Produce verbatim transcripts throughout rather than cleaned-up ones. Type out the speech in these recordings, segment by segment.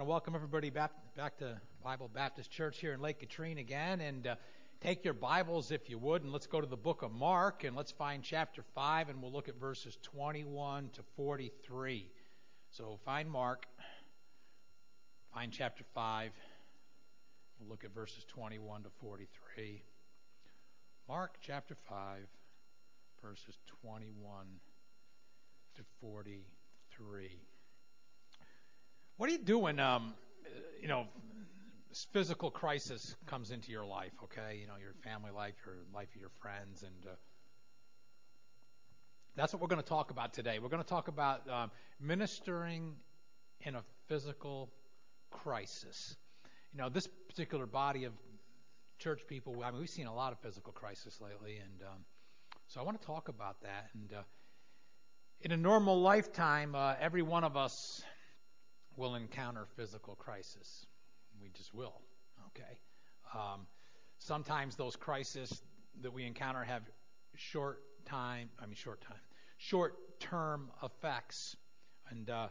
welcome everybody back, back to Bible Baptist Church here in Lake Katrine again. And uh, take your Bibles, if you would, and let's go to the book of Mark, and let's find chapter five, and we'll look at verses twenty-one to forty-three. So find Mark, find chapter five, we'll look at verses twenty-one to forty-three. Mark chapter five, verses twenty-one to forty-three. What do you do when, um, you know, physical crisis comes into your life, okay? You know, your family life, your life of your friends, and uh, that's what we're going to talk about today. We're going to talk about um, ministering in a physical crisis. You know, this particular body of church people, I mean, we've seen a lot of physical crisis lately, and um, so I want to talk about that. And uh, in a normal lifetime, uh, every one of us will encounter physical crisis. We just will, okay? Um, sometimes those crises that we encounter have short time, I mean short time, short-term effects, and uh,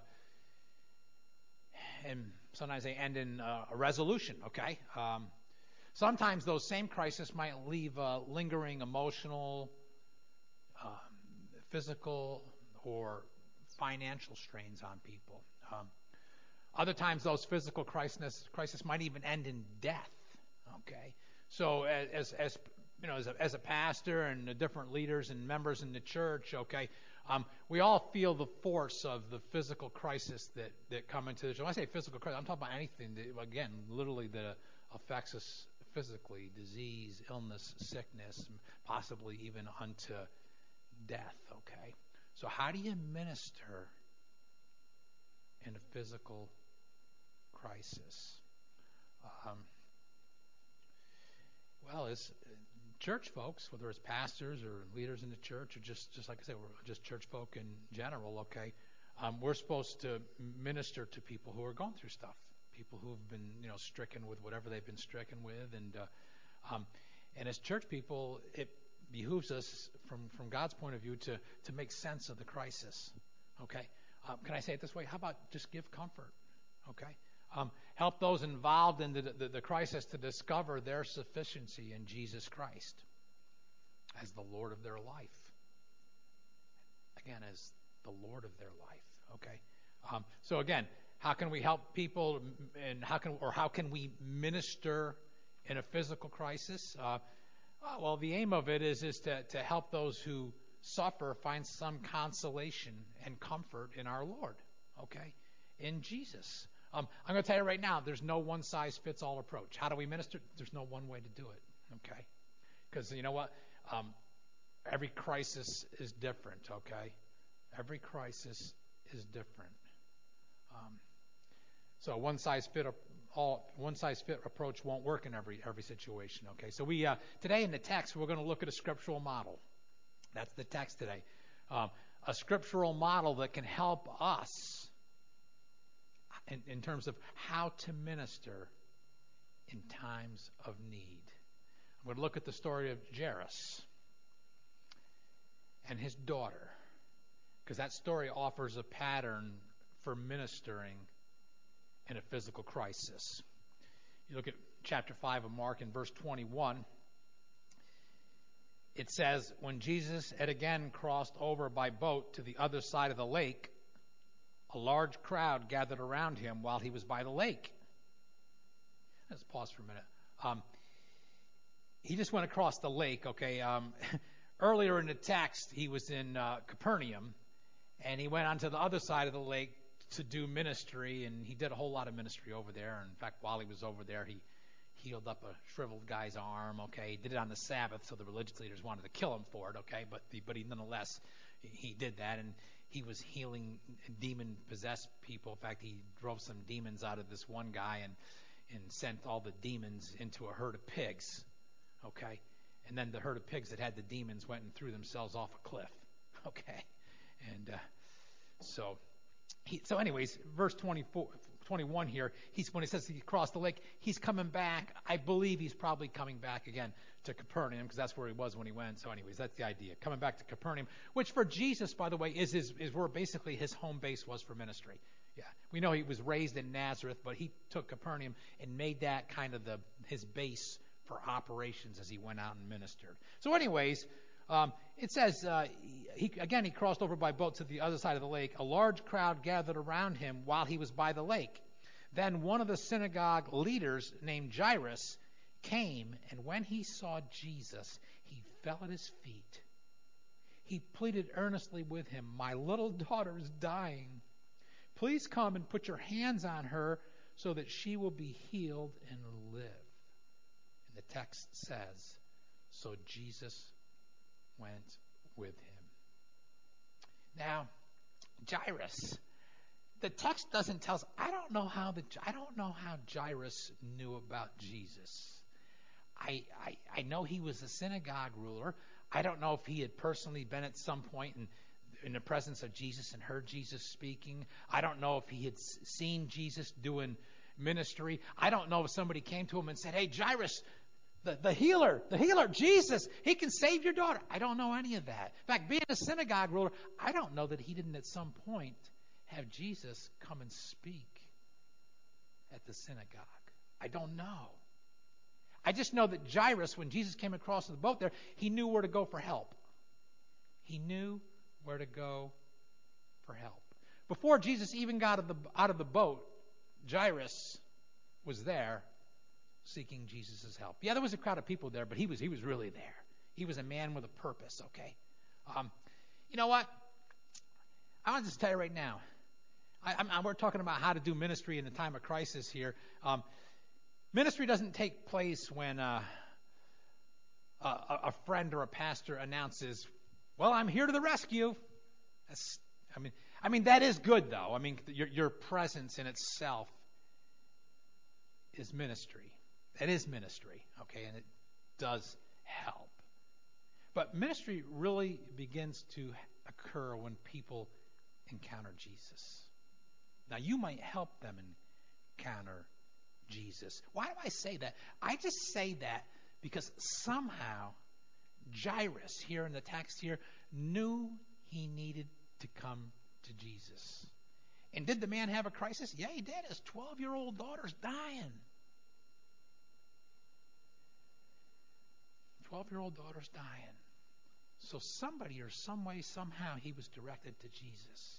and sometimes they end in uh, a resolution, okay? Um, sometimes those same crises might leave uh, lingering emotional, um, physical, or financial strains on people. Um, Other times, those physical crises, crisis might even end in death. Okay, so as as you know, as a, as a pastor and the different leaders and members in the church, okay, um, we all feel the force of the physical crisis that that come into the church. When I say physical crisis, I'm talking about anything that, again, literally that affects us physically: disease, illness, sickness, possibly even unto death. Okay, so how do you minister in a physical crisis? Um, well, as church folks, whether it's pastors or leaders in the church, or just, just like I said, we're just church folk in general, okay, um, we're supposed to minister to people who are going through stuff, people who have been, you know, stricken with whatever they've been stricken with, and uh, um, and as church people, it behooves us, from from God's point of view, to to make sense of the crisis. Okay, um, can I say it this way? How about just give comfort? Okay. Um, help those involved in the, the, the crisis to discover their sufficiency in Jesus Christ as the Lord of their life. Again, as the Lord of their life. Okay. Um, so again, how can we help people, and how can or how can we minister in a physical crisis? Uh, well, the aim of it is is to to help those who suffer find some consolation and comfort in our Lord. Okay, in Jesus. Um, I'm going to tell you right now, there's no one-size-fits-all approach. How do we minister? There's no one way to do it, okay? Because you know what? Um, every crisis is different, okay? Every crisis is different. Um, so one-size-fit-all, one-size-fit approach won't work in every every situation, okay? So we uh, today in the text, we're going to look at a scriptural model. That's the text today. Um, a scriptural model that can help us In, in terms of how to minister in times of need. I'm going to look at the story of Jairus and his daughter, because that story offers a pattern for ministering in a physical crisis. You look at chapter five of Mark in verse twenty-one. It says, when Jesus had again crossed over by boat to the other side of the lake, a large crowd gathered around him while he was by the lake. Let's pause for a minute. Um, he just went across the lake, okay. Um, earlier in the text, he was in uh, Capernaum, and he went onto the other side of the lake to do ministry, and he did a whole lot of ministry over there. In fact, while he was over there, he healed up a shriveled guy's arm, okay. He did it on the Sabbath, so the religious leaders wanted to kill him for it, okay. But, the, but he nonetheless, he did that, and he was healing demon-possessed people. In fact, he drove some demons out of this one guy and, and sent all the demons into a herd of pigs. Okay? And then the herd of pigs that had the demons went and threw themselves off a cliff. Okay? And uh, so, he, so anyways, verse twenty-four, twenty-one here, he's when he says he crossed the lake, he's coming back. I believe he's probably coming back again to Capernaum, because that's where he was when he went. So anyways, that's the idea. Coming back to Capernaum, which for Jesus, by the way, is, his, is where basically his home base was for ministry. Yeah, we know he was raised in Nazareth, but he took Capernaum and made that kind of the his base for operations as he went out and ministered. So anyways, um, it says, uh, he again, he crossed over by boat to the other side of the lake. A large crowd gathered around him while he was by the lake. Then one of the synagogue leaders named Jairus came, and when he saw Jesus, he fell at his feet. He pleaded earnestly with him, "My little daughter is dying. Please come and put your hands on her so that she will be healed and live." And the text says, so Jesus went with him. Now, Jairus, the text doesn't tell us. I don't know how the I don't know how Jairus knew about Jesus. I, I I know he was a synagogue ruler. I don't know if he had personally been at some point in in the presence of Jesus and heard Jesus speaking. I don't know if he had seen Jesus doing ministry. I don't know if somebody came to him and said, "Hey, Jairus, the, the healer, the healer, Jesus, he can save your daughter." I don't know any of that. In fact, being a synagogue ruler, I don't know that he didn't at some point have Jesus come and speak at the synagogue. I don't know. I just know that Jairus, when Jesus came across the boat there, he knew where to go for help. He knew where to go for help. Before Jesus even got out of the, out of the boat, Jairus was there seeking Jesus' help. Yeah, there was a crowd of people there, but he was he was really there. He was a man with a purpose, okay? Um, you know what? I want to just tell you right now, I, I'm, I'm, we're talking about how to do ministry in the time of crisis here. Um, ministry doesn't take place when uh, a, a friend or a pastor announces, "Well, I'm here to the rescue." That's, I mean, I mean that is good though. I mean, your your presence in itself is ministry. It is ministry, okay, and it does help. But ministry really begins to occur when people encounter Jesus. Now, you might help them encounter Jesus. Why do I say that? I just say that because somehow Jairus, here in the text here, knew he needed to come to Jesus. And did the man have a crisis? Yeah, he did. His twelve-year-old daughter's dying. twelve-year-old daughter's dying. So somebody or some way, somehow, he was directed to Jesus.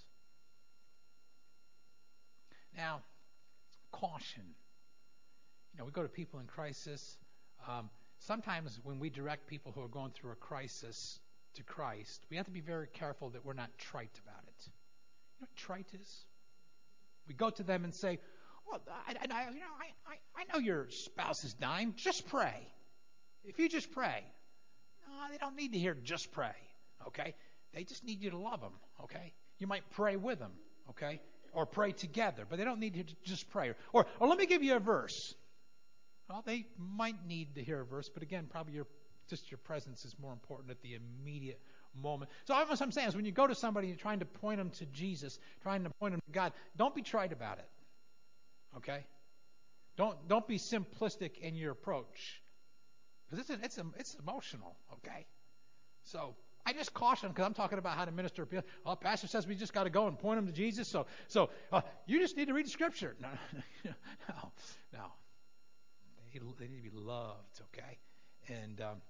Now, caution. You know, we go to people in crisis. Um, sometimes when we direct people who are going through a crisis to Christ, we have to be very careful that we're not trite about it. You know what trite is? We go to them and say, "Well, I, I, you know, I, I, I know your spouse is dying. Just pray. If you just pray." No, they don't need to hear "just pray." Okay? They just need you to love them. Okay? You might pray with them. Okay? Or pray together, but they don't need to just pray. Or, or let me give you a verse. Well, they might need to hear a verse, but again, probably your just your presence is more important at the immediate moment. So what I'm saying is when you go to somebody and you're trying to point them to Jesus, trying to point them to God, don't be trite about it. Okay? Don't don't be simplistic in your approach. Because it's, it's, it's emotional, okay? So I just caution because I'm talking about how to minister. Well, pastor says we just got to go and point them to Jesus. So so uh, you just need to read the scripture. No, no, no. They, they need to be loved, okay? And um,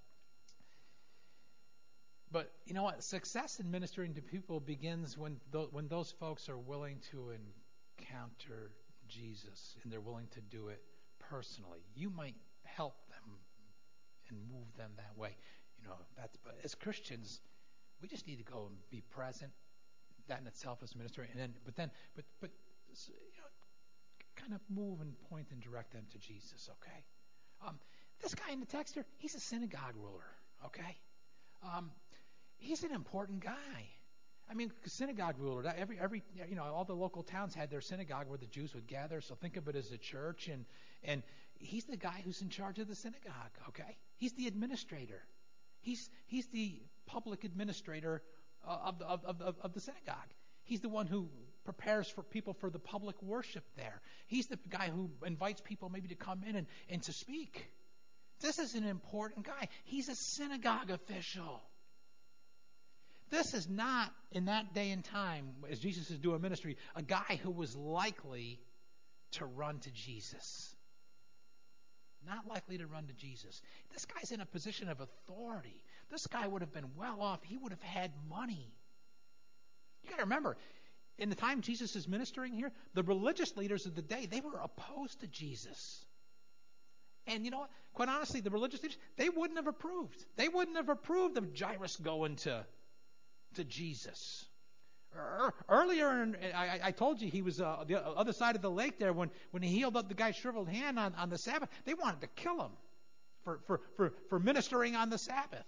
but you know what? Success in ministering to people begins when th- when those folks are willing to encounter Jesus and they're willing to do it personally. You might help them and move them that way. You know, that's, but as Christians, we just need to go and be present. That in itself is ministry. And then, but then, but, but, you know, kind of move and point and direct them to Jesus, okay? Um, this guy in the text here, he's a synagogue ruler, okay? Um, he's an important guy. I mean, synagogue ruler, that every, every, you know, all the local towns had their synagogue where the Jews would gather. So think of it as a church. And, and he's the guy who's in charge of the synagogue, okay? He's the administrator. He's, he's the public administrator uh, of, the, of, of, of the synagogue. He's the one who prepares for people for the public worship there. He's the guy who invites people maybe to come in and, and to speak. This is an important guy. He's a synagogue official. This is not, in that day and time, as Jesus is doing ministry, a guy who was likely to run to Jesus. Not likely to run to Jesus. This guy's in a position of authority. This guy would have been well off. He would have had money. You got to remember, in the time Jesus is ministering here, the religious leaders of the day, they were opposed to Jesus. And you know what? Quite honestly, the religious leaders, they wouldn't have approved. They wouldn't have approved of Jairus going to, to Jesus. Earlier, in, I, I told you he was uh, the other side of the lake there when, when he healed up the guy's shriveled hand on, on the Sabbath. They wanted to kill him for, for, for, for ministering on the Sabbath.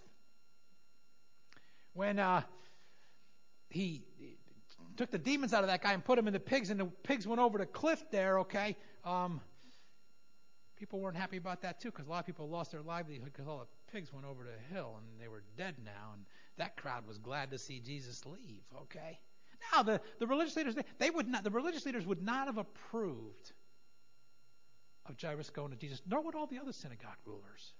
When uh, he took the demons out of that guy and put him in the pigs, and the pigs went over the cliff there, okay, um, people weren't happy about that too, because a lot of people lost their livelihood because all the pigs went over the hill and they were dead now, and that crowd was glad to see Jesus leave, okay? Now, the, the religious leaders, they, they would not, the religious leaders would not have approved of Jairus going to Jesus, nor would all the other synagogue rulers.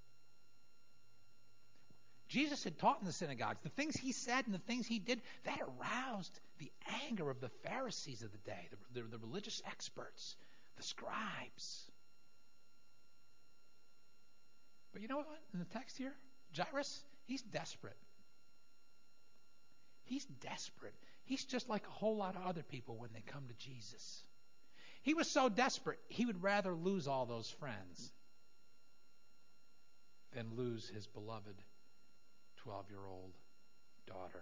Jesus had taught in the synagogues. The things he said and the things he did, that aroused the anger of the Pharisees of the day, the, the, the religious experts, the scribes. But you know what? In the text here, Jairus, he's desperate. He's desperate. He's just like a whole lot of other people when they come to Jesus. He was so desperate, he would rather lose all those friends than lose his beloved twelve-year-old daughter.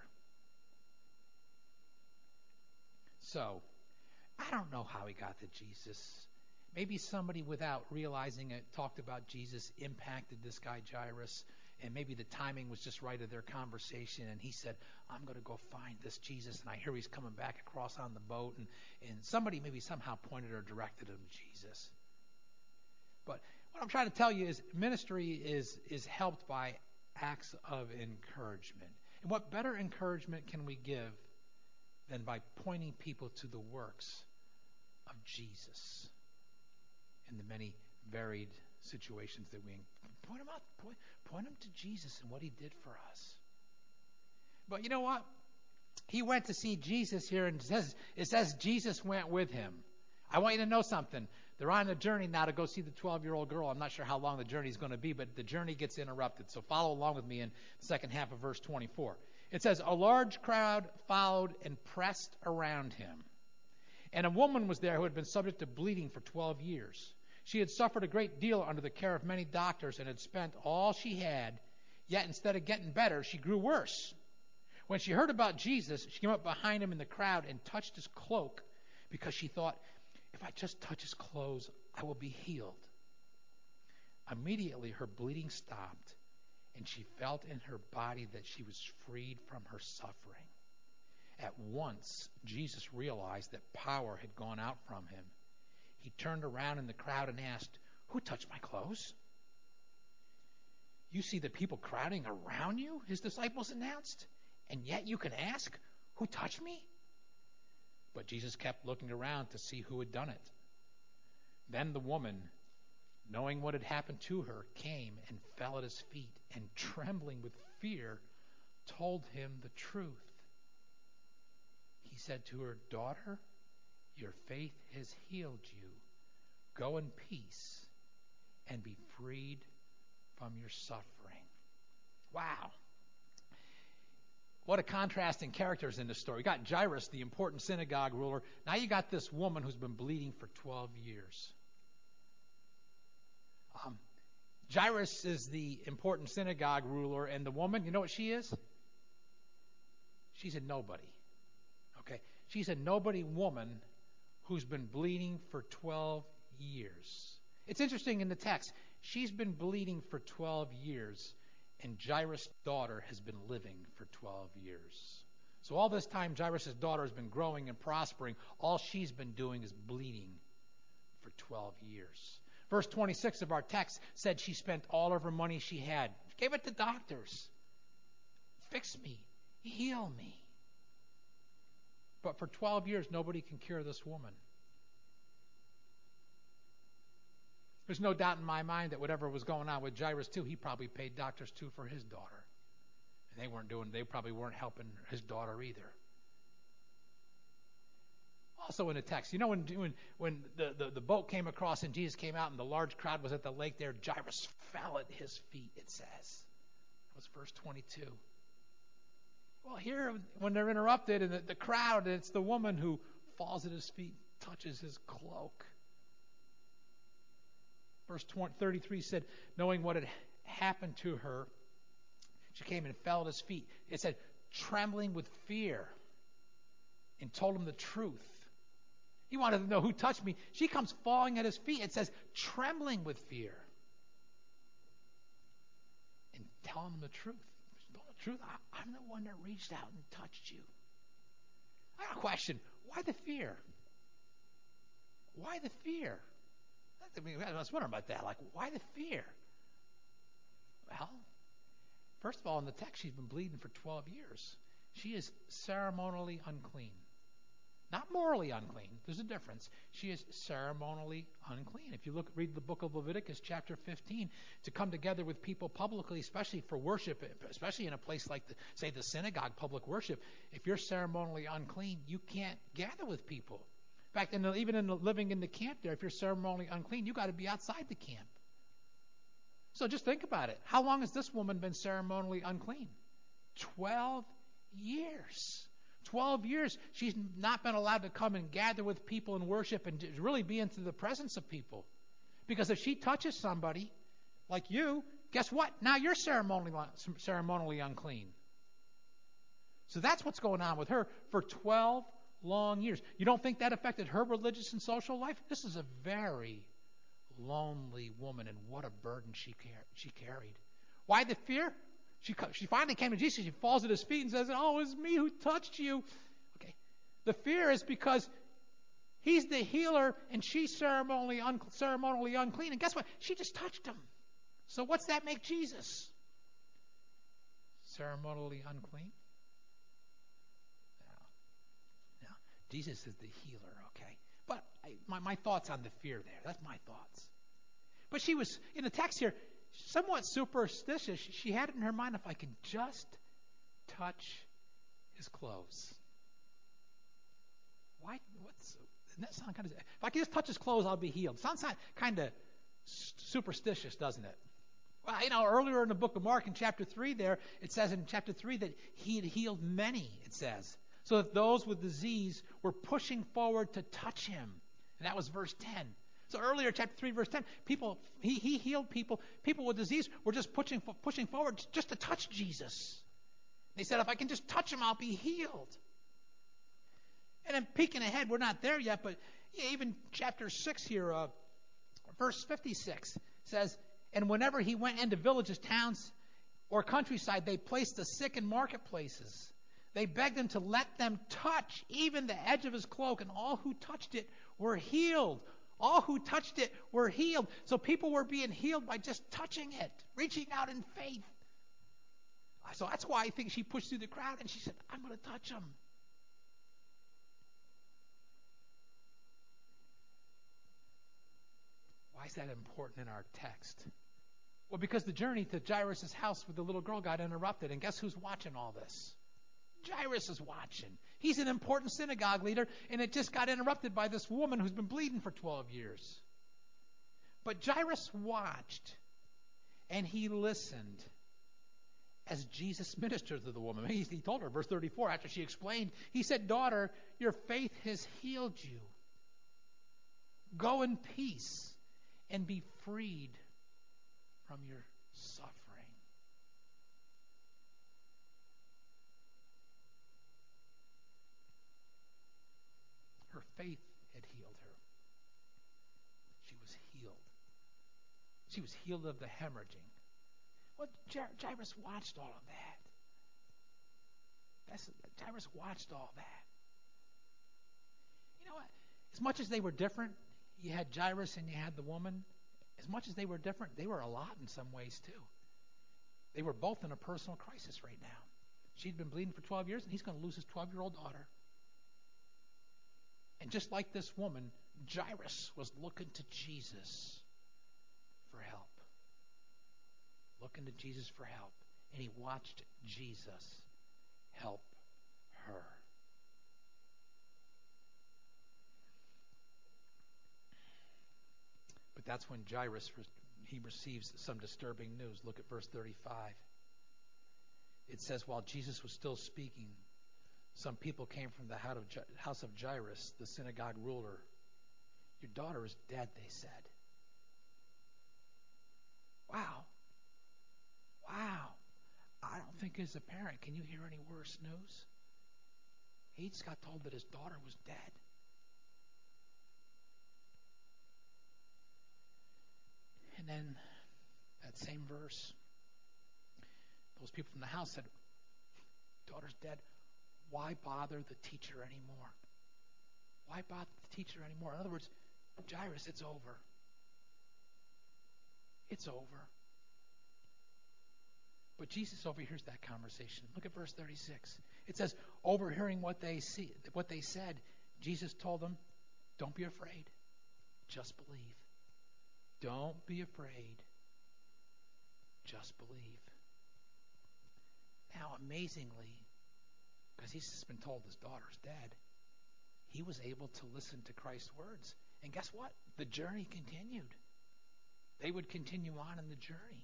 So, I don't know how he got to Jesus. Maybe somebody, without realizing it, talked about Jesus, impacted this guy Jairus, and maybe the timing was just right of their conversation, and he said, I'm going to go find this Jesus, and I hear he's coming back across on the boat, and, and somebody maybe somehow pointed or directed him to Jesus. But what I'm trying to tell you is ministry is, is helped by acts of encouragement. And what better encouragement can we give than by pointing people to the works of Jesus in the many varied situations that we point them out, point, point them to Jesus and what he did for us. But you know what? He went to see Jesus here, and it says, it says Jesus went with him. I want you to know something. They're on a journey now to go see the twelve-year-old girl. I'm not sure how long the journey is going to be, but the journey gets interrupted. So follow along with me in the second half of verse twenty-four. It says, a large crowd followed and pressed around him. And a woman was there who had been subject to bleeding for twelve years. She had suffered a great deal under the care of many doctors and had spent all she had, yet instead of getting better, she grew worse. When she heard about Jesus, she came up behind him in the crowd and touched his cloak because she thought, if I just touch his clothes, I will be healed. Immediately her bleeding stopped, and she felt in her body that she was freed from her suffering. At once, Jesus realized that power had gone out from him. He turned around in the crowd and asked, who touched my clothes? You see the people crowding around you, his disciples announced, and yet you can ask, who touched me? But Jesus kept looking around to see who had done it. Then the woman, knowing what had happened to her, came and fell at his feet, and trembling with fear, told him the truth. He said to her, daughter, your faith has healed you. Go in peace and be freed from your suffering. Wow. What a contrast in characters in this story. You got Jairus, the important synagogue ruler. Now you got this woman who's been bleeding for twelve years. Um, Jairus is the important synagogue ruler, and the woman, you know what she is? She's a nobody. Okay? She's a nobody woman who's been bleeding for twelve years. It's interesting in the text. She's been bleeding for twelve years, and Jairus' daughter has been living for twelve years. So all this time, Jairus' daughter has been growing and prospering. All she's been doing is bleeding for twelve years. Verse twenty-six of our text said she spent all of her money she had. Gave it to doctors. Fix me. Heal me. But for twelve years, nobody can cure this woman. There's no doubt in my mind that whatever was going on with Jairus too, he probably paid doctors too for his daughter. And they weren't doing, they probably weren't helping his daughter either. Also in the text, you know, when when, when the, the, the boat came across and Jesus came out and the large crowd was at the lake there, Jairus fell at his feet, it says. That was verse twenty-two. Well, here, when they're interrupted and the, the crowd, it's the woman who falls at his feet, touches his cloak. Verse thirty-three said, knowing what had happened to her, she came and fell at his feet. It said, trembling with fear, and told him the truth. He wanted to know who touched me. She comes falling at his feet. It says, trembling with fear. And telling him the truth. Tell him the truth. I, I'm the one that reached out and touched you. I got a question. Why the fear? Why the fear? I mean, I was wondering about that. Like, why the fear? Well, first of all, in the text, she's been bleeding for twelve years. She is ceremonially unclean. Not morally unclean. There's a difference. She is ceremonially unclean. If you look, read the book of Leviticus, chapter fifteen, to come together with people publicly, especially for worship, especially in a place like, the, say, the synagogue, public worship, if you're ceremonially unclean, you can't gather with people. In fact, in the, even in the, living in the camp there, if you're ceremonially unclean, you got to be outside the camp. So just think about it. How long has this woman been ceremonially unclean? Twelve years. Twelve years she's not been allowed to come and gather with people and worship and really be into the presence of people. Because if she touches somebody like you, guess what? Now you're ceremonially, ceremonially unclean. So that's what's going on with her for twelve long years. You don't think that affected her religious and social life? This is a very lonely woman, and what a burden she car- she carried. Why the fear? She she finally came to Jesus. She falls at his feet and says, "Oh, it was me who touched you." Okay, the fear is because he's the healer and she's ceremonially un- ceremonially unclean. And guess what? She just touched him. So what's that make Jesus? Ceremonially unclean? No, no. Jesus is the healer. Okay, but I, my my thoughts on the fear there. That's my thoughts. But she was in the text here. Somewhat superstitious. She had it in her mind, if I could just touch his clothes. Why? What's doesn't that sound kind of? If I could just touch his clothes, I'll be healed. Sounds kind of superstitious, doesn't it? Well, you know, earlier in the book of Mark, in chapter three, there it says in chapter three that he had healed many. It says so that those with disease were pushing forward to touch him, and that was verse ten. So earlier, chapter three, verse ten, people he, he healed people. People with disease were just pushing pushing forward just to touch Jesus. They said, if I can just touch him, I'll be healed. And then peeking ahead, we're not there yet, but yeah, even chapter six here, uh, verse fifty-six says, and whenever he went into villages, towns, or countryside, they placed the sick in marketplaces. They begged him to let them touch even the edge of his cloak, and all who touched it were healed. All who touched it were healed. So people were being healed by just touching it, reaching out in faith. So that's why I think she pushed through the crowd and she said, I'm going to touch him. Why is that important in our text? Well, because the journey to Jairus' house with the little girl got interrupted. And guess who's watching all this? Jairus is watching. He's an important synagogue leader, and it just got interrupted by this woman who's been bleeding for twelve years. But Jairus watched, and he listened as Jesus ministered to the woman. He, he told her, verse thirty-four, after she explained, he said, daughter, your faith has healed you. Go in peace and be freed from your suffering. Her faith had healed her. She was healed. She was healed of the hemorrhaging. Well, Jairus watched all of that. That's, Jairus watched all that. You know what? As much as they were different, you had Jairus and you had the woman. As much as they were different, they were a lot in some ways too. They were both in a personal crisis right now. She'd been bleeding for twelve years, and he's going to lose his twelve-year-old daughter. And just like this woman, Jairus was looking to Jesus for help. Looking to Jesus for help. and he watched Jesus help her. But that's when Jairus, he receives some disturbing news. Look at verse thirty-five. It says, while Jesus was still speaking, some people came from the house of Jairus, the synagogue ruler. Your daughter is dead, they said. Wow. Wow. I don't think as a parent, can you hear any worse news? He just got told that his daughter was dead. And then that same verse, those people from the house said, daughter's dead. Why bother the teacher anymore? Why bother the teacher anymore? In other words, Jairus, it's over. It's over. But Jesus overhears that conversation. Look at verse thirty-six. It says, overhearing what they see, what they said, Jesus told them, don't be afraid. Just believe. Don't be afraid. Just believe. Now, amazingly, because he's just been told his daughter's dead, he was able to listen to Christ's words. And guess what? The journey continued. They would continue on in the journey.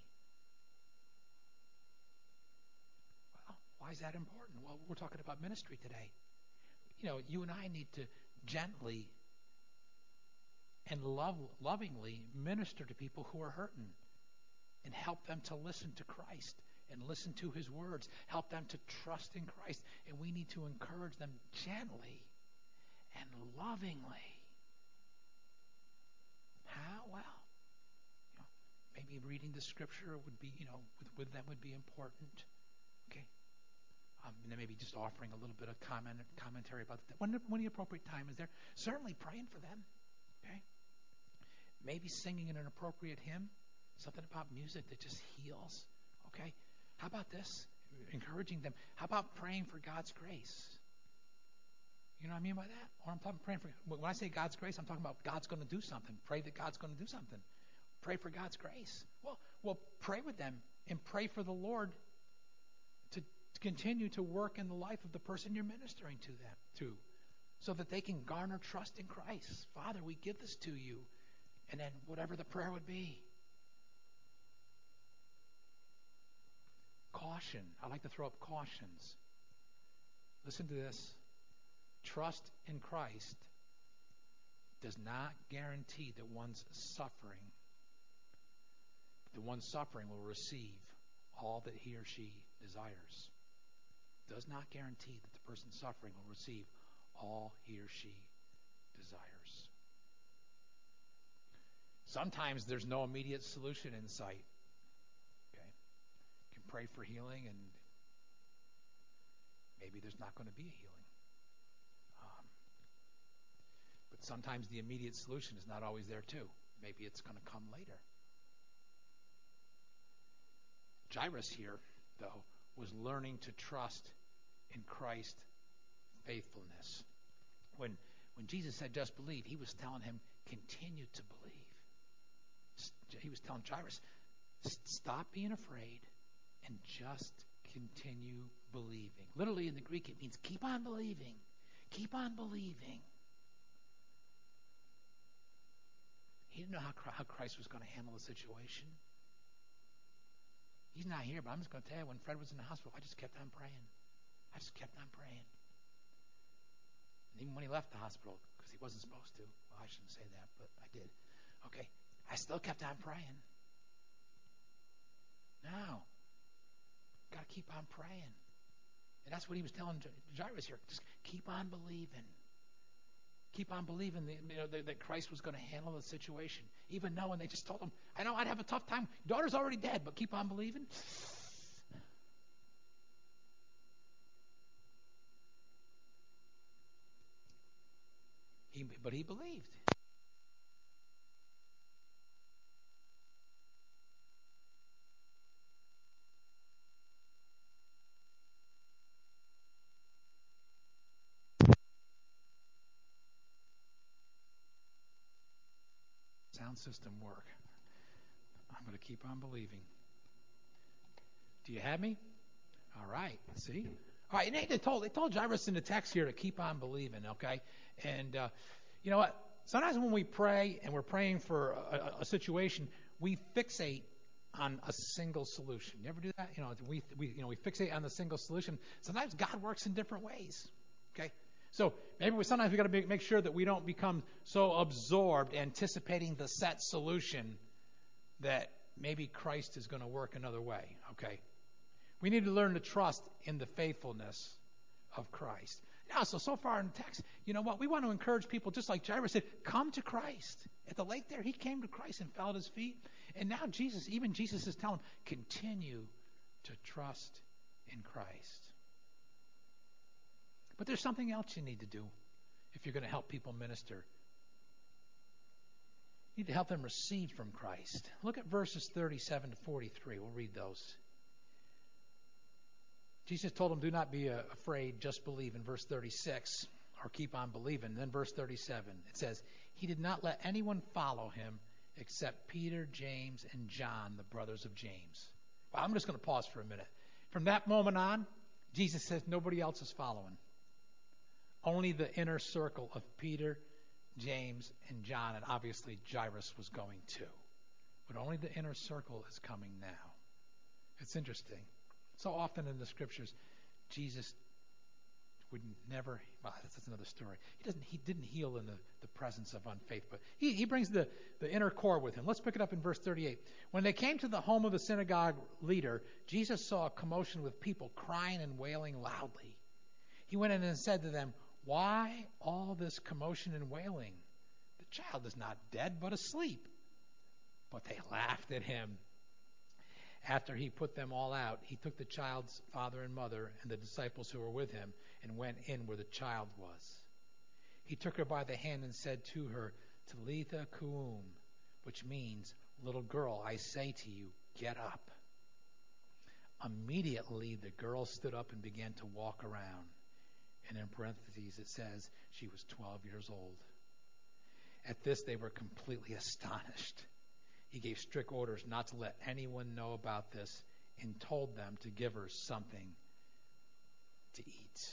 Well, why is that important? Well, we're talking about ministry today. You know, you and I need to gently and love, lovingly minister to people who are hurting and help them to listen to Christ and listen to his words, help them to trust in Christ. And we need to encourage them gently and lovingly. How? Well, you know, maybe reading the scripture would be, you know, with, with them would be important. Okay. Um, and then maybe just offering a little bit of comment, commentary about that. When, when the appropriate time is there. Certainly praying for them. Okay. Maybe singing an appropriate hymn. Something about music that just heals. Okay. How about this? Encouraging them. How about praying for God's grace? You know what I mean by that? Or I'm talking praying for, when I say God's grace, I'm talking about God's going to do something. Pray that God's going to do something. Pray for God's grace. Well, well, pray with them and pray for the Lord to, to continue to work in the life of the person you're ministering to them to, so that they can garner trust in Christ. Father, we give this to you, and then whatever the prayer would be. Caution. I like to throw up cautions. Listen to this. Trust in Christ does not guarantee that one's suffering, the one suffering will receive all that he or she desires. Does not guarantee that the person suffering will receive all he or she desires. Sometimes there's no immediate solution in sight. Okay? You can pray for healing, and maybe there's not going to be a healing. Um, but sometimes the immediate solution is not always there too. Maybe it's going to come later. Jairus here, though, was learning to trust in Christ's faithfulness. When when Jesus said, just believe, he was telling him, continue to believe. He was telling Jairus, stop being afraid and just continue believing. Literally in the Greek, it means keep on believing. Keep on believing. He didn't know how, how Christ was going to handle the situation. He's not here, but I'm just going to tell you, when Fred was in the hospital, I just kept on praying. I just kept on praying. And even when he left the hospital, because he wasn't supposed to. Well, I shouldn't say that, but I did. Okay. I still kept on praying. Now, got to keep on praying. And that's what he was telling Jairus here. Just keep on believing. Keep on believing that, you know, that, that Christ was going to handle the situation. Even knowing they just told him, I know I'd have a tough time. Daughter's already dead, but keep on believing. He, but he believed. Sound system work. I'm going to keep on believing. Do you have me? All right. See? All right. And they, they told they told Jairus in the text here to keep on believing. Okay. And uh, you know what? Sometimes when we pray and we're praying for a, a situation, we fixate on a single solution. You ever do that? You know, we we you know we fixate on the single solution. Sometimes God works in different ways. Okay. So maybe we, sometimes we got to make sure that we don't become so absorbed anticipating the set solution that maybe Christ is going to work another way. Okay. We need to learn to trust in the faithfulness of Christ. Now, so so far in the text, you know what? We want to encourage people, just like Jairus said, come to Christ. At the lake there, he came to Christ and fell at his feet. And now Jesus, even Jesus is telling him, continue to trust in Christ. But there's something else you need to do if you're going to help people minister. You need to help them receive from Christ. Look at verses thirty-seven to forty-three. We'll read those. Jesus told them, do not be afraid, just believe in verse thirty-six, or keep on believing. Then verse thirty-seven, it says, he did not let anyone follow him except Peter, James, and John, the brothers of James. Well, I'm just going to pause for a minute. From that moment on, Jesus says nobody else is following. Only the inner circle of Peter, James, and John, and obviously Jairus was going too. But only the inner circle is coming now. It's interesting. So often in the scriptures, Jesus would never, well, that's another story. He doesn't. He didn't heal in the, the presence of unfaith, but he, he brings the, the inner core with him. Let's pick it up in verse thirty-eight. When they came to the home of the synagogue leader, Jesus saw a commotion with people crying and wailing loudly. He went in and said to them, why all this commotion and wailing? The child is not dead, but asleep. But they laughed at him. After he put them all out, he took the child's father and mother and the disciples who were with him and went in where the child was. He took her by the hand and said to her, Talitha koum, which means, little girl, I say to you, get up. Immediately the girl stood up and began to walk around. And in parentheses it says she was twelve years old. At this they were completely astonished. He gave strict orders not to let anyone know about this and told them to give her something to eat.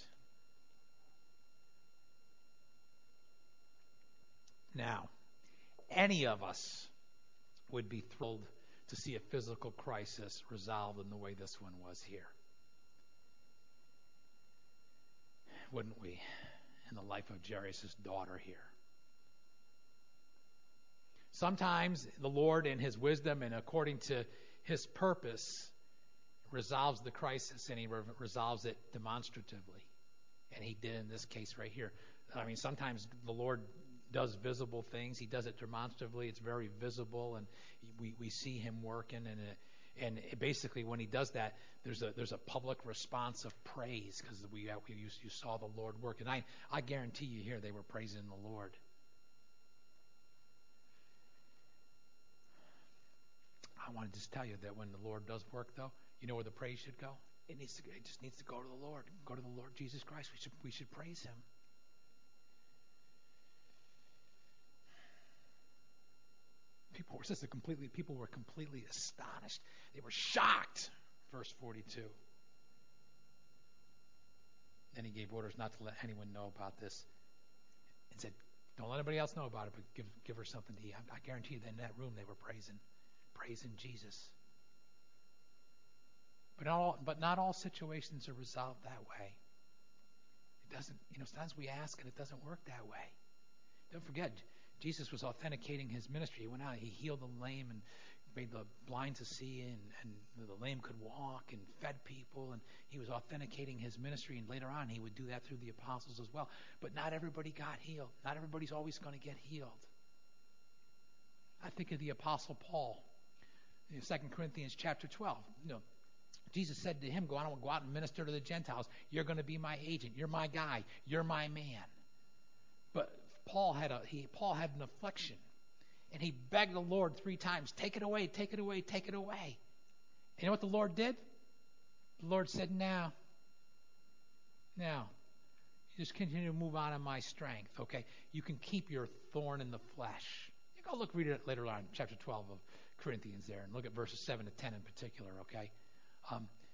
Now, any of us would be thrilled to see a physical crisis resolved in the way this one was here. Wouldn't we? In the life of Jairus' daughter here. Sometimes the Lord in his wisdom and according to his purpose resolves the crisis, and he re- resolves it demonstratively. And he did in this case right here. I mean, sometimes the Lord does visible things. He does it demonstratively. It's very visible, and we, we see him working. And it, and it basically, when he does that, there's a there's a public response of praise because we, we you, you saw the Lord work. And I, I guarantee you here they were praising the Lord. I want to just tell you that when the Lord does work, though, you know where the praise should go? It needs to. It just needs to go to the Lord. Go to the Lord Jesus Christ. We should we should praise him. People were just completely. People were completely astonished. They were shocked. Verse forty-two. Then he gave orders not to let anyone know about this, and said, "Don't let anybody else know about it, but give give her something to eat." I, I guarantee you, that in that room they were praising. Praising Jesus. But not all, but not all situations are resolved that way. It doesn't, you know, sometimes we ask and it doesn't work that way. Don't forget, Jesus was authenticating his ministry. He went out, he healed the lame and made the blind to see, and, and the lame could walk and fed people, and he was authenticating his ministry, and later on he would do that through the apostles as well. But not everybody got healed. Not everybody's always going to get healed. I think of the Apostle Paul. In Second Corinthians chapter twelve, you know, Jesus said to him, go out, go out and minister to the Gentiles. You're going to be my agent. You're my guy. You're my man. But Paul had a he Paul had an affliction, and he begged the Lord three times, take it away, take it away, take it away. And you know what the Lord did? The Lord said, now, now, you just continue to move on in my strength, okay? You can keep your thorn in the flesh. You go look, read it later on, chapter twelve of Corinthians there, and look at verses seven to ten in particular, okay? Um,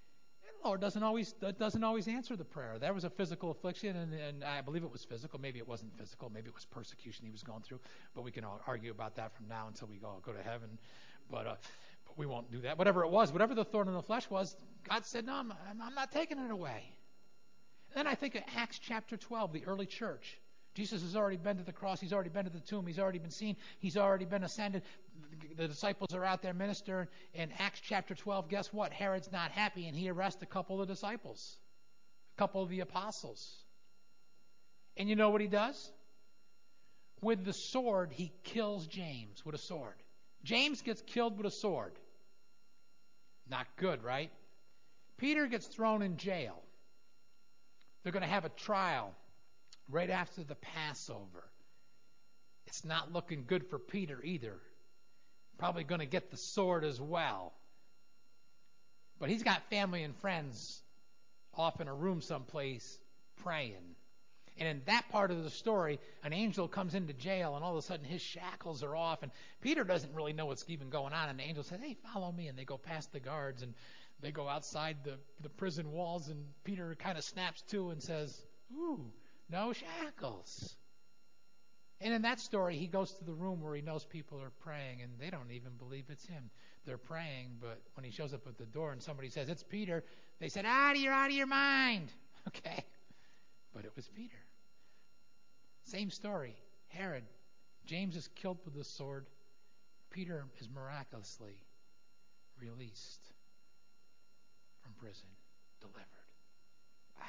Lord doesn't always doesn't always answer the prayer. There was a physical affliction, and, and I believe it was physical. Maybe it wasn't physical. Maybe it was persecution he was going through. But we can all argue about that from now until we go go to heaven. But uh, but we won't do that. Whatever it was, whatever the thorn in the flesh was, God said, no, I'm, I'm not taking it away. And then I think of Acts chapter twelve, the early church. Jesus has already been to the cross. He's already been to the tomb. He's already been seen. He's already been ascended. The disciples are out there ministering. In Acts chapter twelve, guess what? Herod's not happy, and he arrests a couple of disciples, a couple of the apostles. And you know what he does? With the sword, he kills James with a sword. James gets killed with a sword. Not good, right? Peter gets thrown in jail. They're going to have a trial right after the Passover. It's not looking good for Peter either. Probably going to get the sword as well. But he's got family and friends off in a room someplace praying. And in that part of the story, an angel comes into jail, and all of a sudden his shackles are off, and Peter doesn't really know what's even going on. And the angel says, hey, follow me. And they go past the guards, and they go outside the, the prison walls, and Peter kind of snaps to and says, ooh, no shackles. And in that story, he goes to the room where he knows people are praying, and they don't even believe it's him. They're praying, but when he shows up at the door and somebody says, it's Peter, they said, ah, you're out of your mind. Okay. But it was Peter. Same story. Herod. James is killed with the sword. Peter is miraculously released from prison, delivered. Wow.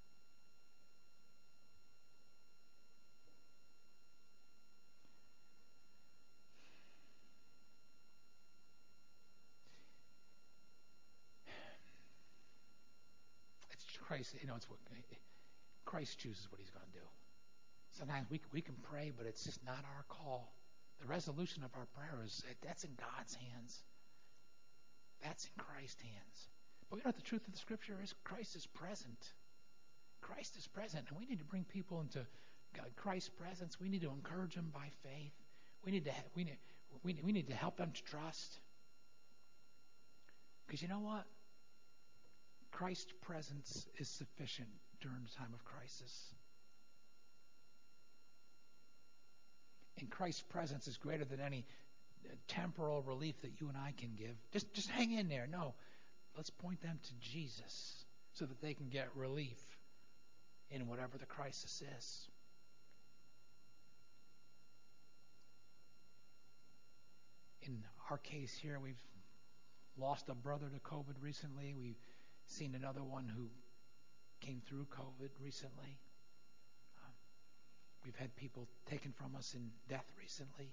It's Christ, you know, it's what Christ chooses what he's going to do. Sometimes we we can pray, but it's just not our call. The resolution of our prayer is that's in God's hands. That's in Christ's hands. But you know what the truth of the Scripture is? Christ is present. Christ is present, and we need to bring people into God, Christ's presence. We need to encourage them by faith. We need to we need we we need to help them to trust. Because you know what? Christ's presence is sufficient during the time of crisis. And Christ's presence is greater than any temporal relief that you and I can give. Just just hang in there. No. Let's point them to Jesus so that they can get relief in whatever the crisis is. In our case here, we've lost a brother to COVID recently. We've seen another one who came through COVID recently. Um, we've had people taken from us in death recently.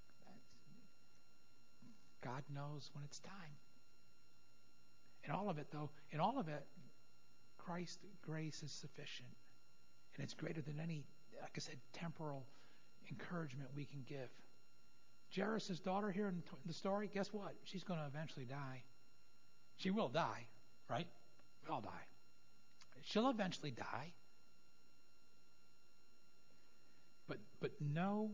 God knows when it's time. In all of it, though, in all of it, Christ's grace is sufficient. And it's greater than any, like I said, temporal encouragement we can give. Jairus' daughter here in the story, guess what? She's going to eventually die. She will die, right? We all die. She'll eventually die. But but no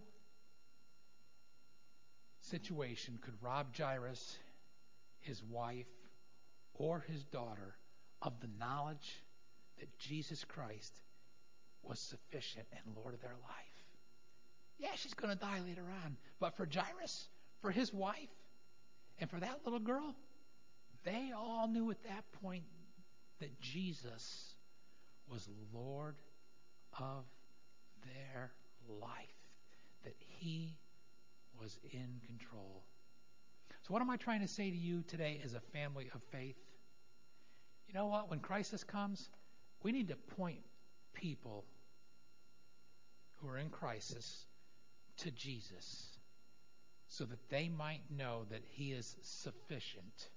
situation could rob Jairus, his wife, or his daughter of the knowledge that Jesus Christ was sufficient and Lord of their life. Yeah, she's going to die later on. But for Jairus, for his wife, and for that little girl, they all knew at that point that Jesus was Lord of their life, that he was in control. So what am I trying to say to you today as a family of faith? You know what? When crisis comes, we need to point people who are in crisis to Jesus so that they might know that he is sufficient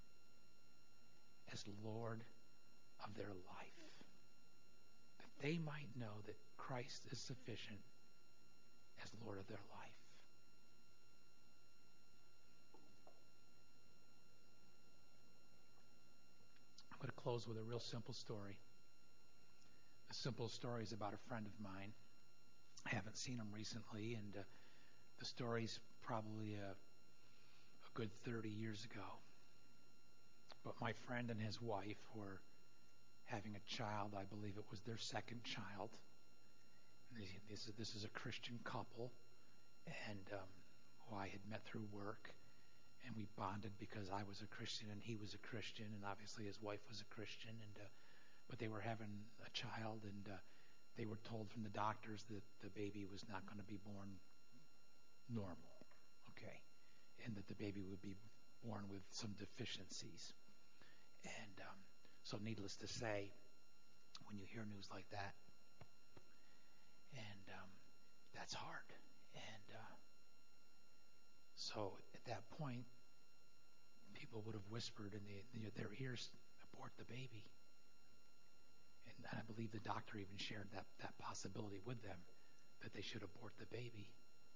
as Lord of their life. That they might know that Christ is sufficient as Lord of their life. I'm going to close with a real simple story. The simple story is about a friend of mine. I haven't seen him recently, and uh, the story's probably a, a good thirty years ago. But my friend and his wife were having a child. I believe it was their second child. This is, this is a Christian couple, and um, who I had met through work, and we bonded because I was a Christian and he was a Christian, and obviously his wife was a Christian, and uh, but they were having a child, and uh, they were told from the doctors that the baby was not going to be born normal, okay, and that the baby would be born with some deficiencies. And um, so needless to say, when you hear news like that, and um, that's hard. And uh, so at that point, people would have whispered in the, the, their ears, abort the baby. And I believe the doctor even shared that, that possibility with them, that they should abort the baby.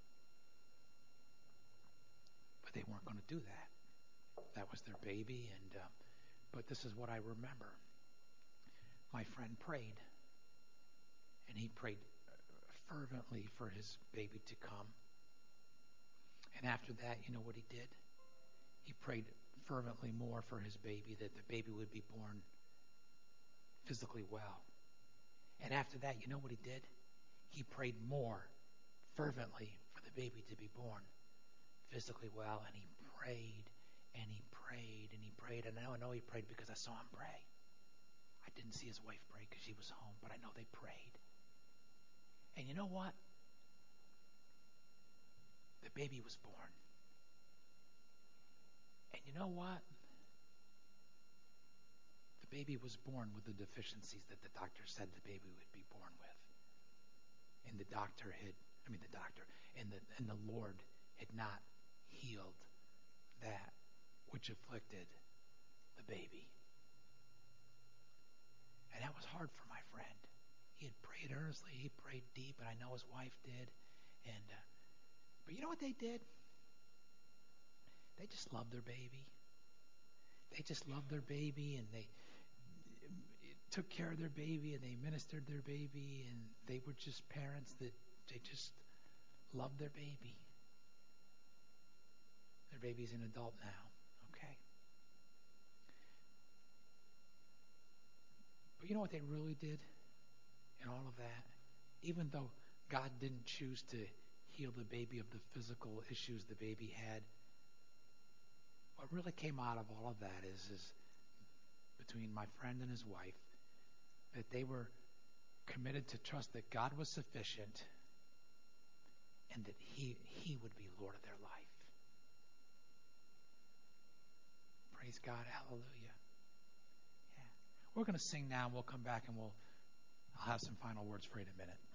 But they weren't going to do that. That was their baby. And uh, but this is what I remember. My friend prayed. And he prayed fervently for his baby to come. And after that, you know what he did? He prayed fervently more for his baby, that the baby would be born physically well. And after that, you know what he did? He prayed more fervently for the baby to be born physically well. And he prayed, and he prayed, and he prayed. And now I know he prayed because I saw him pray. I didn't see his wife pray because she was home, but I know they prayed. And you know what? The baby was born. And you know what? The baby was born with the deficiencies that the doctor said the baby would be born with. And the doctor had, I mean the doctor, and the, and the Lord had not healed that which afflicted the baby. And that was hard for my friend. He had prayed earnestly, he prayed deep, and I know his wife did. And uh, but you know what they did? They just loved their baby. They just loved their baby, and they took care of their baby, and they ministered their baby, and they were just parents that they just loved their baby. Their baby's an adult now, okay? But you know what they really did in all of that? Even though God didn't choose to heal the baby of the physical issues the baby had, what really came out of all of that is, is between my friend and his wife, that they were committed to trust that God was sufficient and that he, he would be Lord of their life. Praise God. Hallelujah. Yeah. We're going to sing now, and we'll come back and we'll I'll have some final words for you in a minute.